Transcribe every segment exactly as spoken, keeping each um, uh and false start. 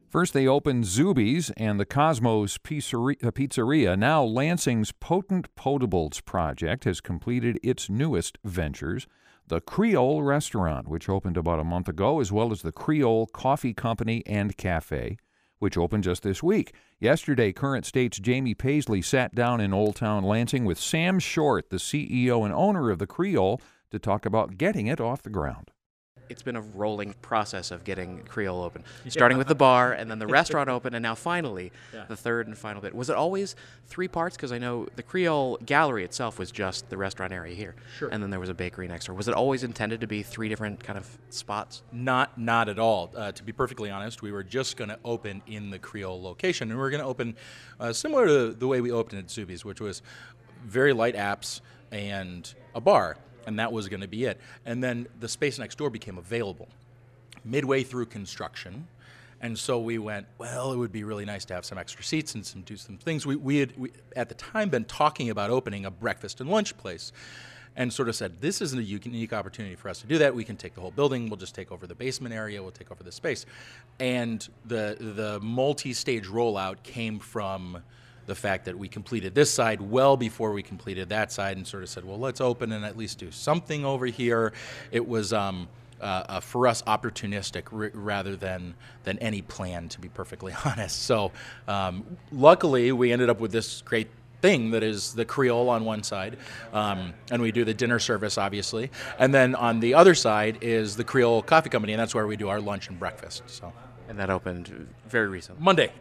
First, they opened Zuby's and the Cosmos Pizzeria. Now, Lansing's Potent Potables project has completed its newest ventures, the Creole Restaurant, which opened about a month ago, as well as the Creole Coffee Company and Cafe, which opened just this week. Yesterday, Current State's Jamie Paisley sat down in Old Town Lansing with Sam Short, the C E O and owner of the Creole, to talk about getting it off the ground. It's been a rolling process of getting Creole open, starting with the bar and then the restaurant open, and now finally yeah. the third and final bit. Was it always three parts? Because I know the Creole Gallery itself was just the restaurant area here, sure. and then there was a bakery next door. Was it always intended to be three different kind of spots? Not not at all. Uh, to be perfectly honest, we were just going to open in the Creole location, and we were going to open uh, similar to the way we opened at Zuby's, which was very light apps and a bar. And that was going to be it. And then the space next door became available midway through construction. And so we went, well, it would be really nice to have some extra seats and some do some things. We, we had, we, at the time, been talking about opening a breakfast and lunch place and sort of said, this is a unique opportunity for us to do that. We can take the whole building. We'll just take over the basement area. We'll take over the space. And the the multi-stage rollout came from the fact that we completed this side well before we completed that side and sort of said, well, let's open and at least do something over here. It was, um, uh, uh, for us, opportunistic r- rather than than any plan, to be perfectly honest. So um, luckily, we ended up with this great thing that is the Creole on one side, um, and we do the dinner service, obviously. And then on the other side is the Creole Coffee Company, and that's where we do our lunch and breakfast. So. And that opened very recently. Monday.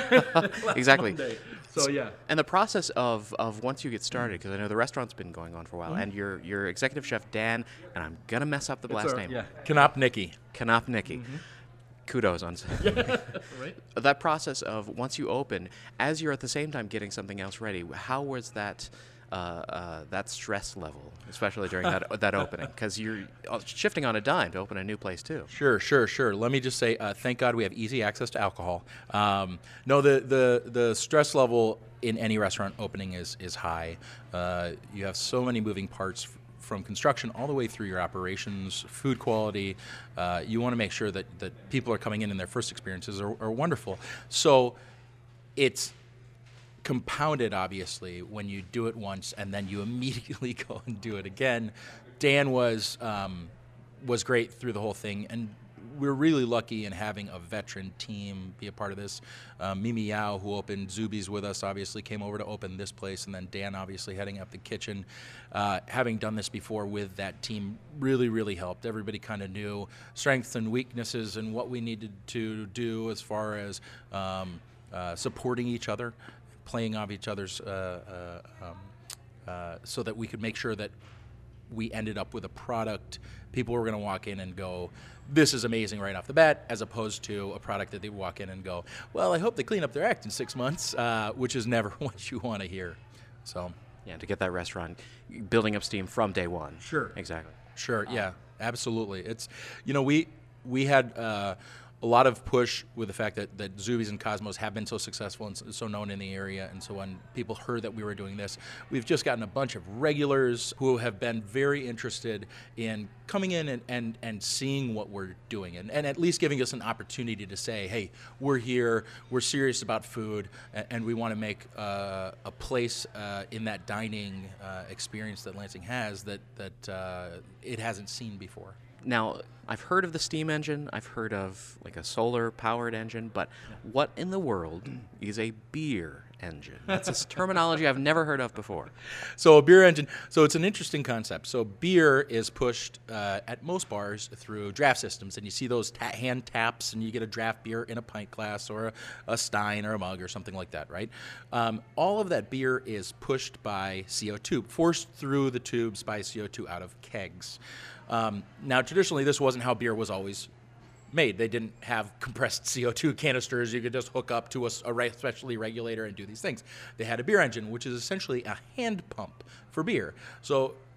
Exactly. Monday. So yeah. And the process of, of once you get started, because I know the restaurant's been going on for a while, mm-hmm. and your your executive chef Dan, and I'm gonna mess up the it's last our, name. Yeah. Knopnicki. Knopnicki. Mm-hmm. Kudos on yeah, right. That process of once you open, as you're at the same time getting something else ready. How was that? Uh, uh, that stress level, especially during that that opening, because you're shifting on a dime to open a new place too. Sure, sure, sure. Let me just say, uh, thank God we have easy access to alcohol. Um, no, the, the the stress level in any restaurant opening is is high. Uh, you have so many moving parts f- from construction all the way through your operations, food quality. Uh, you want to make sure that, that people are coming in and their first experiences are, are wonderful. So it's compounded, obviously, when you do it once and then you immediately go and do it again. Dan was um, was great through the whole thing, and we're really lucky in having a veteran team be a part of this. Um, Mimi Yao, who opened Zuby's with us, obviously came over to open this place, and then Dan obviously heading up the kitchen. Uh, having done this before with that team really, really helped. Everybody kind of knew strengths and weaknesses and what we needed to do as far as um, uh, supporting each other, playing off each other's, uh, uh, um, uh, so that we could make sure that we ended up with a product people were going to walk in and go, this is amazing right off the bat, as opposed to a product that they walk in and go, well, I hope they clean up their act in six months, uh, which is never what you want to hear. So, yeah, to get that restaurant building up steam from day one. Sure. Exactly. Sure, yeah, absolutely. It's, you know, we we had uh, a lot of push with the fact that, that Zuby's and Cosmos have been so successful and so, so known in the area, and so when people heard that we were doing this, we've just gotten a bunch of regulars who have been very interested in coming in and, and, and seeing what we're doing, and, and at least giving us an opportunity to say, hey, we're here, we're serious about food, and, and we want to make uh, a place uh, in that dining uh, experience that Lansing has that, that uh, it hasn't seen before. Now, I've heard of the steam engine, I've heard of like a solar-powered engine, but what in the world is a beer engine? That's a terminology I've never heard of before. So a beer engine, so it's an interesting concept. So beer is pushed uh, at most bars through draft systems, and you see those ta- hand taps, and you get a draft beer in a pint glass or a, a stein or a mug or something like that, right? Um, all of that beer is pushed by C O two, forced through the tubes by C O two out of kegs. Um, now, traditionally, this wasn't how beer was always made. They didn't have compressed C O two canisters you could just hook up to a, a re- specialty regulator and do these things. They had a beer engine, which is essentially a hand pump for beer. So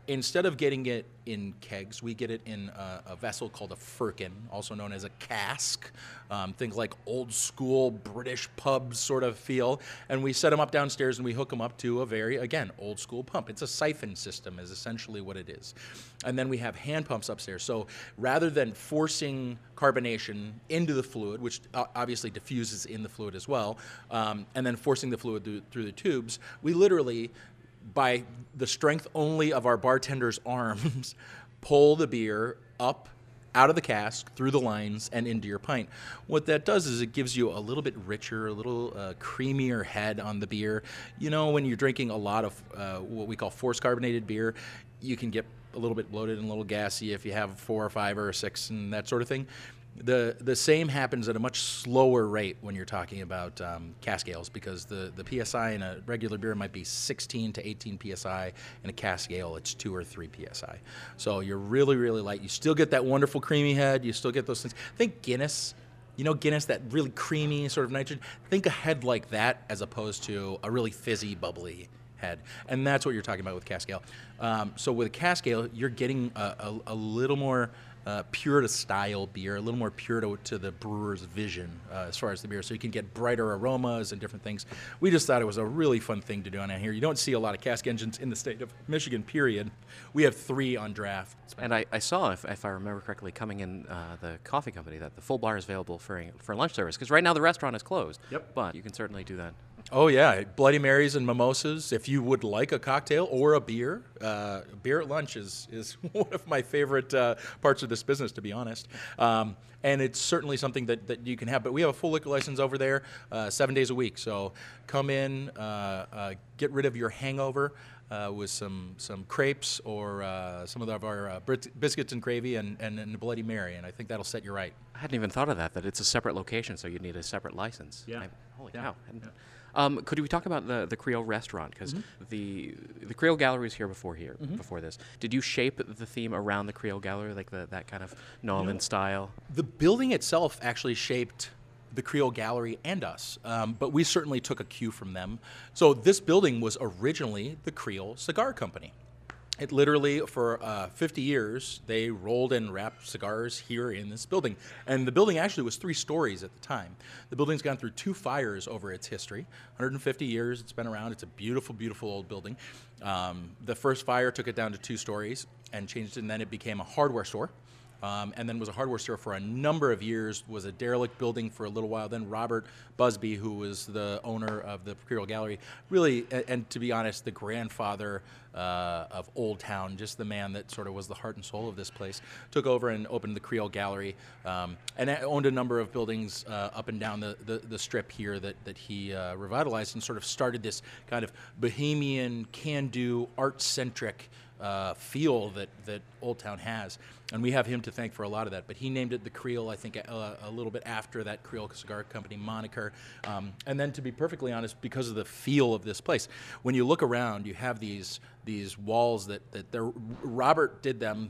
instead of getting it in kegs, we get it in a, a vessel called a firkin, also known as a cask. Um, things like old school British pub sort of feel. And we set them up downstairs and we hook them up to a very, again, old school pump. It's a siphon system is essentially what it is. And then we have hand pumps upstairs. So rather than forcing carbonation into the fluid, which obviously diffuses in the fluid as well, um, and then forcing the fluid through, through the tubes, we literally, by the strength only of our bartender's arms, pull the beer up out of the cask, through the lines, and into your pint. What that does is it gives you a little bit richer, a little uh, creamier head on the beer. You know, when you're drinking a lot of uh, what we call forced carbonated beer, you can get a little bit bloated and a little gassy if you have four or five or six and that sort of thing. The the same happens at a much slower rate when you're talking about um, cask ales, because the, the P S I in a regular beer might be sixteen to eighteen P S I. In a cask ale, it's two or three P S I. So you're really, really light. You still get that wonderful creamy head. You still get those things. Think Guinness. You know Guinness, that really creamy sort of nitrogen? Think a head like that as opposed to a really fizzy, bubbly head. And that's what you're talking about with cask ale. Um, so with a cask ale, you're getting a, a, a little more Uh, pure-to-style beer, a little more pure to, to the brewer's vision uh, as far as the beer, so you can get brighter aromas and different things. We just thought it was a really fun thing to do on here. You don't see a lot of cask engines in the state of Michigan, period. We have three on draft. And I, I saw, if, if I remember correctly, coming in uh, the coffee company, that the full bar is available for, for lunch service, because right now the restaurant is closed. Yep. But you can certainly do that. Oh, yeah. Bloody Marys and mimosas. If you would like a cocktail or a beer, uh, beer at lunch is, is one of my favorite uh, parts of this business, to be honest. Um, and it's certainly something that, that you can have. But we have a full liquor license over there uh, seven days a week. So come in, uh, uh, get rid of your hangover uh, with some, some crepes or uh, some of our uh, biscuits and gravy and, and, and a Bloody Mary. And I think that'll set you right. I hadn't even thought of that, that it's a separate location, so you'd need a separate license. Yeah. I, holy Yeah. cow. And, Yeah. Um, could we talk about the, the Creole restaurant? Because mm-hmm. the the Creole Gallery was here before here mm-hmm. before this. Did you shape the theme around the Creole Gallery, like the, that kind of Norman you know, style? The building itself actually shaped the Creole Gallery and us, um, but we certainly took a cue from them. So this building was originally the Creole Cigar Company. It literally, for uh, fifty years, they rolled and wrapped cigars here in this building. And the building actually was three stories at the time. The building's gone through two fires over its history. one hundred fifty years it's been around. It's a beautiful, beautiful old building. Um, the first fire took it down to two stories and changed it, and then it became a hardware store. Um, and then was a hardware store for a number of years, was a derelict building for a little while. Then Robert Busby, who was the owner of the Creole Gallery, really, and, and to be honest, the grandfather uh, of Old Town, just the man that sort of was the heart and soul of this place, took over and opened the Creole Gallery, um, and owned a number of buildings uh, up and down the, the, the strip here that, that he uh, revitalized and sort of started this kind of bohemian, can-do, art-centric Uh, feel that, that Old Town has. And we have him to thank for a lot of that. But he named it the Creole, I think, a, a little bit after that Creole Cigar Company moniker. Um, and then, to be perfectly honest, because of the feel of this place. When you look around, you have these these walls that, that they're, Robert did them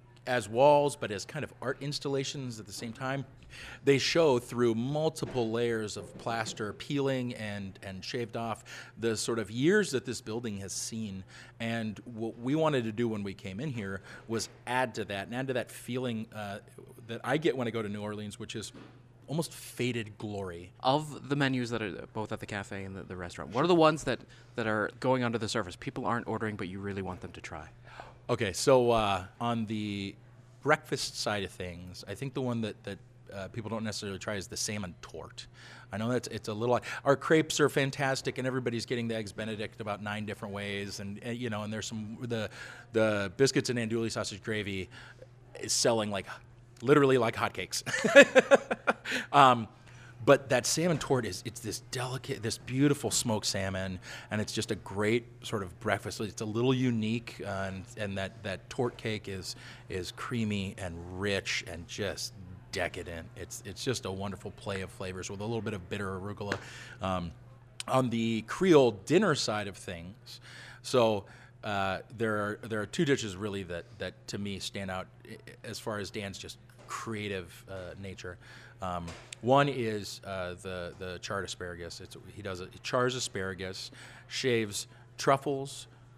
as walls, but as kind of art installations at the same time. They show through multiple layers of plaster peeling and, and shaved off the sort of years that this building has seen. And what we wanted to do when we came in here was add to that and add to that feeling uh, that I get when I go to New Orleans, which is almost faded glory. Of the menus that are both at the cafe and the, the restaurant, what are the ones that, that are going under the surface? People aren't ordering, but you really want them to try. Okay, so uh, on the breakfast side of things, I think the one that, that Uh, people don't necessarily try is the salmon tort. I know that's it's a little. Our crepes are fantastic, and everybody's getting the eggs Benedict about nine different ways, and, and you know, and there's some the the biscuits and andouille sausage gravy is selling like literally like hotcakes. um, But that salmon tort is, it's this delicate, this beautiful smoked salmon, and it's just a great sort of breakfast. It's a little unique, uh, and, and that, that tort cake is is creamy and rich and just decadent. It's it's just a wonderful play of flavors with a little bit of bitter arugula. Um, on the Creole dinner side of things, so uh, there are there are two dishes really that, that to me stand out as far as Dan's just creative uh, nature. Um, one is uh, the the charred asparagus. It's, he does it. He chars asparagus, shaves truffles,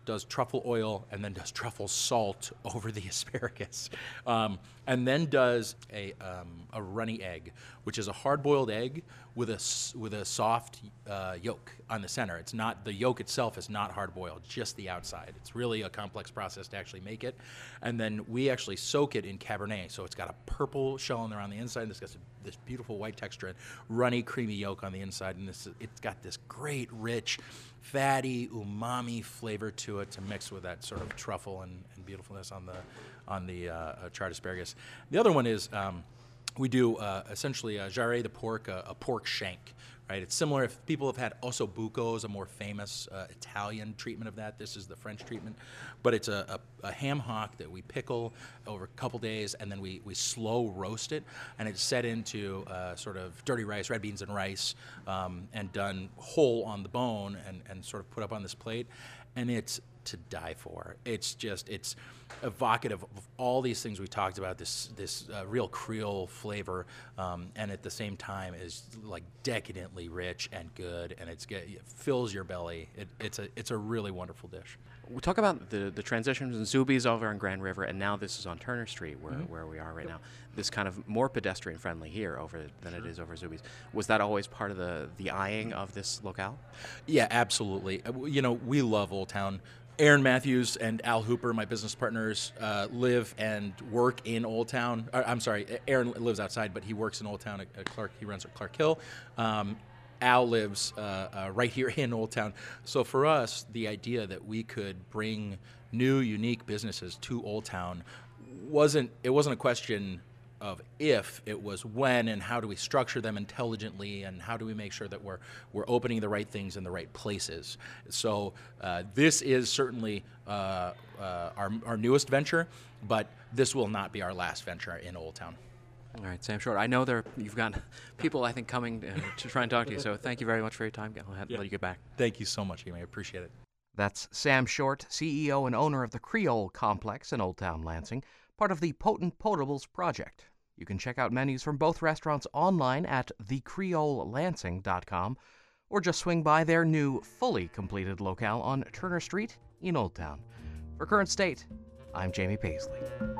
does truffle oil and then does truffle salt over the asparagus, um, and then does a um, a runny egg, which is a hard-boiled egg with a s- with a soft uh, yolk on the center. It's not the yolk itself is not hard-boiled, just the outside. It's really a complex process to actually make it, and then we actually soak it in Cabernet, so it's got a purple shell on there on the inside, and it's got this beautiful white texture and runny, creamy yolk on the inside, and this it's got this great, rich, fatty, umami flavor to it to mix with that sort of truffle and, and beautifulness on the on the uh, uh, charred asparagus. The other one is um, we do uh, essentially a jarret de porc, a, a pork shank. Right? It's similar. If people have had osso buco, is a more famous uh, Italian treatment of that. This is the French treatment, but it's a, a, a ham hock that we pickle over a couple days, and then we, we slow roast it, and it's set into uh, sort of dirty rice, red beans and rice, um, and done whole on the bone, and, and sort of put up on this plate, and it's to die for. It's just it's evocative of all these things we talked about. This this uh, real Creole flavor, um, and at the same time is like decadently rich and good, and it's get, it fills your belly. It, it's a it's a really wonderful dish. We talk about the the transitions in Zuby's over on Grand River, and now this is on Turner Street, where, mm-hmm. where we are right now. This kind of more pedestrian friendly here over than sure. it is over Zuby's. Was that always part of the the eyeing of this locale? Yeah, absolutely. You know, we love Old Town. Aaron Matthews and Al Hooper, my business partners, uh, live and work in Old Town. Uh, I'm sorry, Aaron lives outside, but he works in Old Town at, at Clark. He runs at Clark Hill. Um, Al lives uh, uh, right here in Old Town. So for us, the idea that we could bring new, unique businesses to Old Town wasn't. It wasn't a question of if, it was when, and how do we structure them intelligently, and how do we make sure that we're we're opening the right things in the right places. So uh, this is certainly uh, uh, our our newest venture, but this will not be our last venture in Old Town. All right, Sam Short. I know there you've got people I think coming uh, to try and talk to you. So thank you very much for your time. I'll have to yeah. let you get back. Thank you so much, Amy. I appreciate it. That's Sam Short, C E O and owner of the Creole Complex in Old Town Lansing, part of the Potent Potables project. You can check out menus from both restaurants online at the creole lansing dot com, or just swing by their new, fully completed locale on Turner Street in Old Town. For Current State, I'm Jamie Paisley.